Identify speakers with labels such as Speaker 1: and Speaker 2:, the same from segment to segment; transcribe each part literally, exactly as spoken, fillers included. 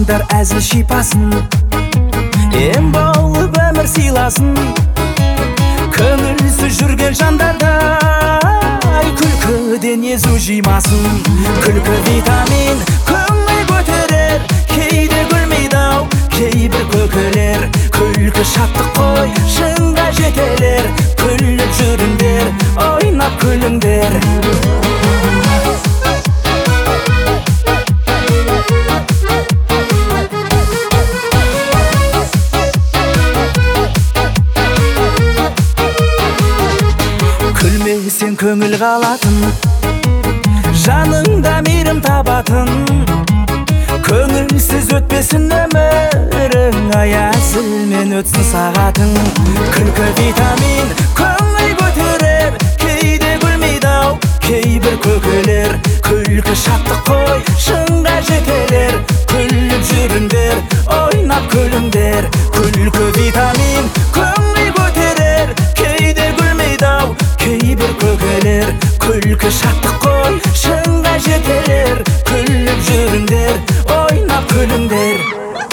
Speaker 1: Алыңдар әзіл шипасын, ем болып өмір сыйласын. Көңілсіз жүрген жандардай күлкіден езу жимасын. Күлкі витамин көңіл көтерер, кейде күлмейді ау кейбір көкелер. Күлкі шаттық қой, шыңға жетелер. Күліп жүріңдер, ойнап күліңдер. Күлмесең көңіл қалатын, жаныңда мейірім табатын. Көңілсіз өтпесін өмірің, аясымен өтсін сағатың. Күлкі витамин көңіл көтерер, кейде күлмейді ау кейбір көкелер. Күлкі шаттық қой, шыңға жетелер. Күліп жүріңдер, ойнап күліңдер. Күлкі витамин көңіл көтерер, кейде күлмейді ау кейбір көкелер. Күлкі шаттық қой, шыңға жетелер. Күліп жүріңдер, ойнап күліңдер.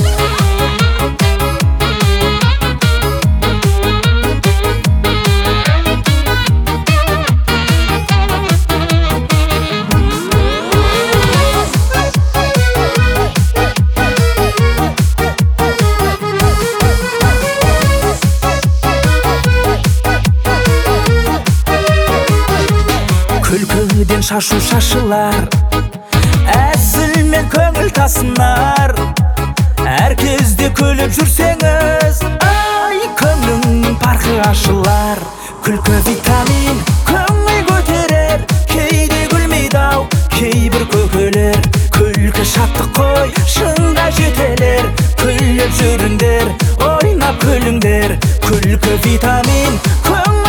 Speaker 1: Күлкіден шашу шашылар, әзілмен көңіл тасынар. Әр кезде күліп жүрсеңіз, ай, көңіліңнің парқы ашылар. Күлкі витамин көңіл көтерер, кейде күлмейді ау кейбір көкелер. Күлкі шаттық қой, шыңға жетелер. Күліп жүріңдер, ойнап күліңдер. Күлкі витамин көңіл